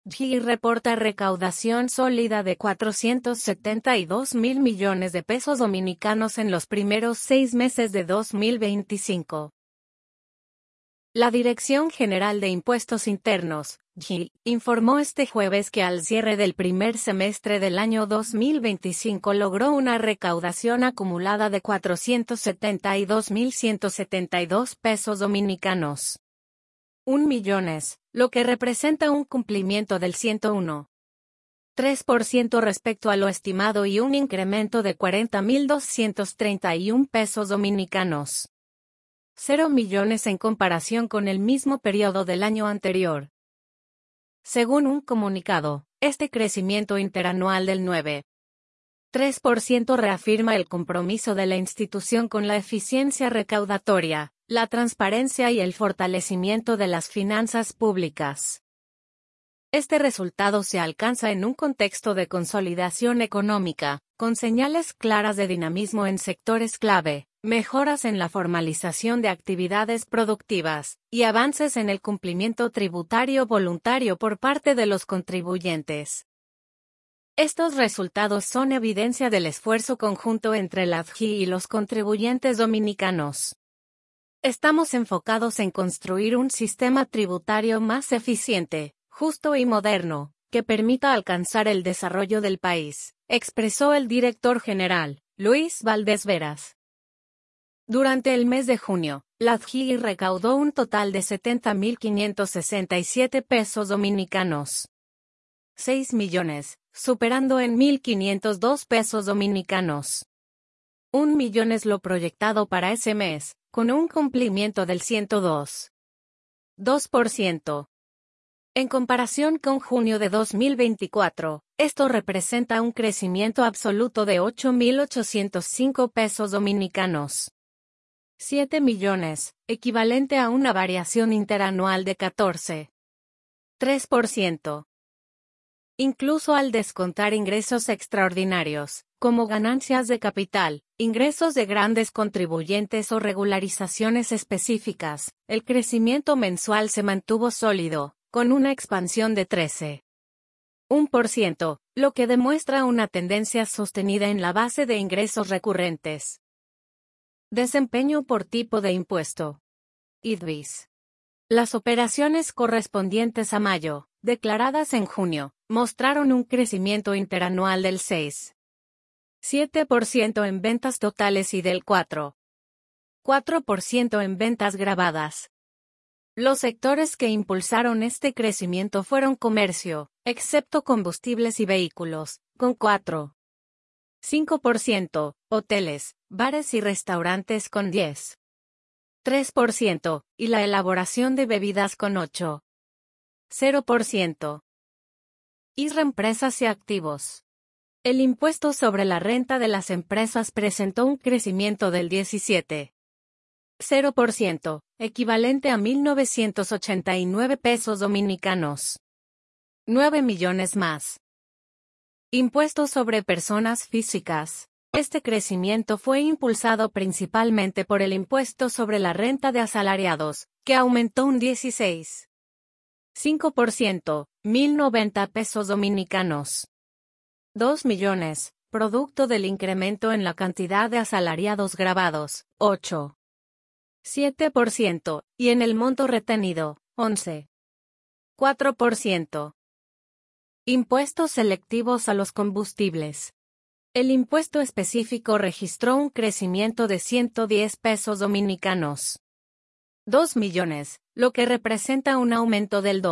GE reporta recaudación sólida de 472.000 millones de pesos dominicanos en los primeros 6 meses de 2025. La Dirección General de Impuestos Internos, GII, informó este jueves que al cierre del primer semestre del año 2025 logró una recaudación acumulada de 472.172 pesos dominicanos. 1 millones, lo que representa un cumplimiento del 101.3% respecto a lo estimado y un incremento de 40.231 pesos dominicanos. 0 millones en comparación con el mismo periodo del año anterior. Según un comunicado, este crecimiento interanual del 9.3% reafirma el compromiso de la institución con la eficiencia recaudatoria, la transparencia y el fortalecimiento de las finanzas públicas. Este resultado se alcanza en un contexto de consolidación económica, con señales claras de dinamismo en sectores clave, mejoras en la formalización de actividades productivas, y avances en el cumplimiento tributario voluntario por parte de los contribuyentes. Estos resultados son evidencia del esfuerzo conjunto entre la GII y los contribuyentes dominicanos. Estamos enfocados en construir un sistema tributario más eficiente, justo y moderno, que permita alcanzar el desarrollo del país, expresó el director general, Luis Valdés Veras. Durante el mes de junio, la GII recaudó un total de 70.567 pesos dominicanos. 6 millones, superando en 1.502 pesos dominicanos. 1 millón es lo proyectado para ese mes, con un cumplimiento del 102.2%. En comparación con junio de 2024, esto representa un crecimiento absoluto de 8.805 pesos dominicanos. 7 millones, equivalente a una variación interanual de 14.3%. Incluso al descontar ingresos extraordinarios, como ganancias de capital, ingresos de grandes contribuyentes o regularizaciones específicas, el crecimiento mensual se mantuvo sólido, con una expansión de 13.1%, lo que demuestra una tendencia sostenida en la base de ingresos recurrentes. Desempeño por tipo de impuesto. IDVIS. Las operaciones correspondientes a mayo, declaradas en junio, mostraron un crecimiento interanual del 6.7% en ventas totales y del 4.4% en ventas grabadas. Los sectores que impulsaron este crecimiento fueron comercio, excepto combustibles y vehículos, con 4.5%, hoteles, bares y restaurantes con 10.3%, y la elaboración de bebidas con 8.0%. Empresas y activos. El impuesto sobre la renta de las empresas presentó un crecimiento del 17.0%, equivalente a 1.989 pesos dominicanos. 9 millones más. Impuestos sobre personas físicas. Este crecimiento fue impulsado principalmente por el impuesto sobre la renta de asalariados, que aumentó un 16.5%, 1.090 pesos dominicanos. 2 millones, producto del incremento en la cantidad de asalariados grabados, 8.7%, y en el monto retenido, 11.4%. Impuestos selectivos a los combustibles. El impuesto específico registró un crecimiento de 110 pesos dominicanos. 2 millones, lo que representa un aumento del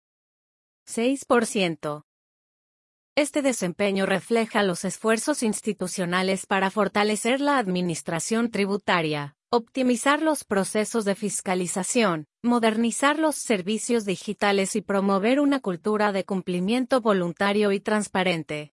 2.6%. Este desempeño refleja los esfuerzos institucionales para fortalecer la administración tributaria, optimizar los procesos de fiscalización, modernizar los servicios digitales y promover una cultura de cumplimiento voluntario y transparente.